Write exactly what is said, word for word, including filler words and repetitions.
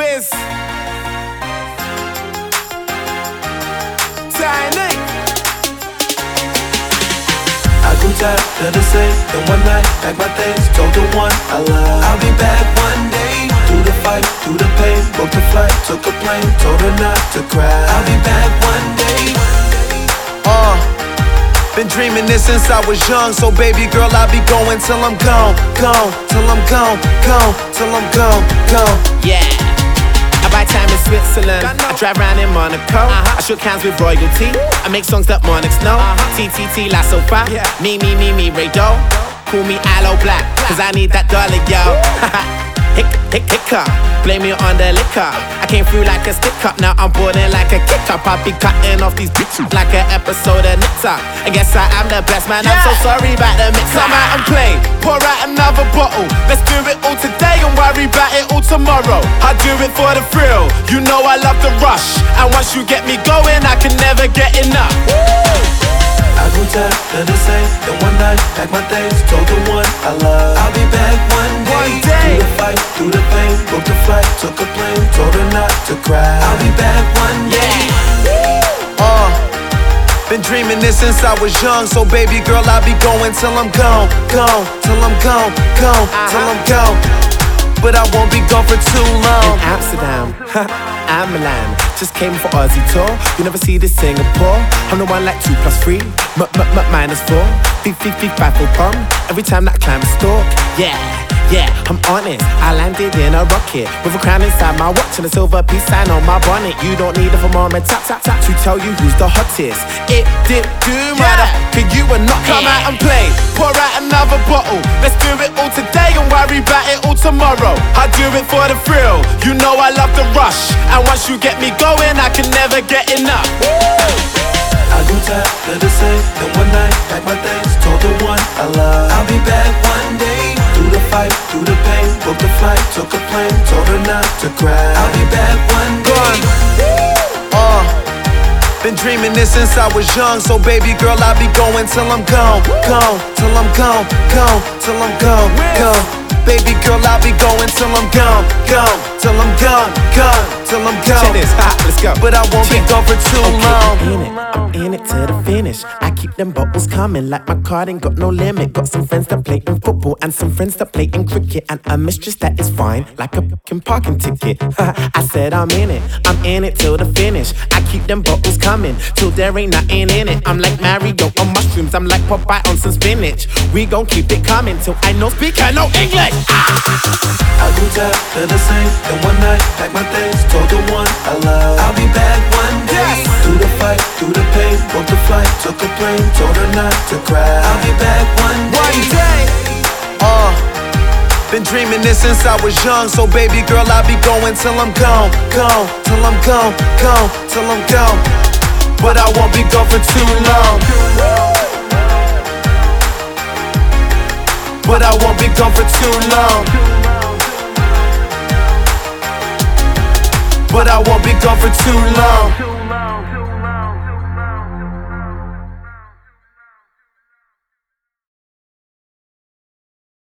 is Tiny. I grew tired of the same, and one night, packed my things, told the one I love I'll be back one day. Through the fight, through the pain, booked a flight, took a plane, told her not to cry. I'll be back one day. Uh, been dreaming this since I was young, so baby girl, I'll be going till I'm gone, gone, till I'm gone, gone, till I'm gone, gone. Yeah. I buy time in Switzerland, I drive around in Monaco, uh-huh. I shook hands with royalty, I make songs that monarchs know, uh-huh. T T T La Sofa, yeah. Me, me, me, me, Ray Doe, call me Aloe Black, cause I need that dollar, yo. Hick, hick, hiccup, blame me on the liquor. I came through like a stick up, now I'm boarding like a kick up. I'll be cutting off these bitches like an episode of Nip Tuck. I guess I am the best man, yeah. I'm so sorry about the mix. Come out and play, pour out another bottle. Let's do it all today and worry about it all tomorrow. I do it for the thrill, you know I love the rush. And once you get me going, I can never get enough. Woo! I grew tired of the same, and one night, packed my things, told the one I love I'll be back one day. One day. Through the fight, through the pain, booked a flight, took a plane, told her not to cry. I'll be back one day. Yeah. Uh, been dreaming this since I was young, so baby girl, I'll be going till I'm gone, gone, till I'm gone, gone, uh-huh. till I'm gone. But I won't be gone for too long. In Amsterdam, I'm Milan. Just came for Aussie tour. You never see this Singapore. I'm the one like two plus three, m m m minus four. Beep beep beep five for bum. Every time that I climb a stalk. Yeah, yeah, I'm honest. I landed in a rocket with a crown inside my watch and a silver peace sign on my bonnet. You don't need a thermometer tap tap tap to tell you who's the hottest. It did do matter. Could you and not come out and play? Pour out another bottle. Let's do it all today and worry about it all tomorrow. I do it for the thrill. You know I love the rush. And once you get me going, I can never get enough. Woo! I grew tired of the same, and one night, packed my things, told the one I love I'll be back one day. Through the fight, through the pain, booked a flight, took a plane, told her not to cry. I'll be back one day. Uh, been dreaming this since I was young, so baby girl, I'll be going till I'm gone, gone, till I'm gone, gone, till I'm gone, gone. Baby girl, I'll be going till I'm gone, gone, till I'm gone, gone, till I'm gone. Check this, hot, let's go. But I won't Check. be gone for too okay, long. I'm in it, I'm in it to the finish. I keep them bottles coming like my card ain't got no limit. Got some friends that play in football and some friends that play in cricket, and a mistress that is fine like a fucking parking ticket. I said I'm in it, I'm in it till the finish. I keep them bottles coming till there ain't nothing in it. I'm like Mario on mushrooms, I'm like Popeye on some spinach. We gon' keep it coming till I no speak, I know English. I grew tired of the same, and one night, packed my things, told the one I love I'll be back one day. Yes. Through the fight, through the pain, booked a flight, took a plane, told her not to cry. I'll be back one day. One day. Uh, been dreaming this since I was young, so baby girl, I'll be going till I'm gone, gone, till I'm gone, gone, till I'm gone. But I won't be gone for too long. But I won't be gone for too long. But I won't be gone for too long.